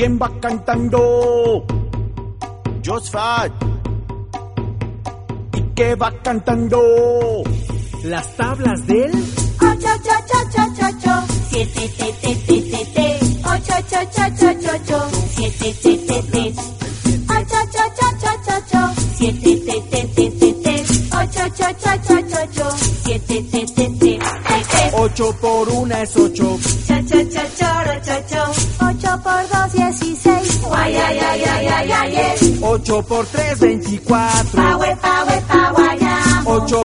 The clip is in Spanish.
¿Quién va cantando? Josfat. ¿Y qué va cantando? Las tablas del 8, 8, 8, 8, 8. 7, te, te, te, te, te. 8, 8, 8, 8, 8. 7, te, te, te. 8, 8, 8, 8, 8. 7, te, te, te, te, te. 8, 8, 8, 8, 8. 7, te, te, te, te, te. 8 por 1 es 8. Cha, cha, cha, choro, cho, cho. 8 por 2, 16. Guay, ay, ay, ay, ay, ay, ay. 8 por 3, 24. Pa, we, pa, we, pa, guayamo. 8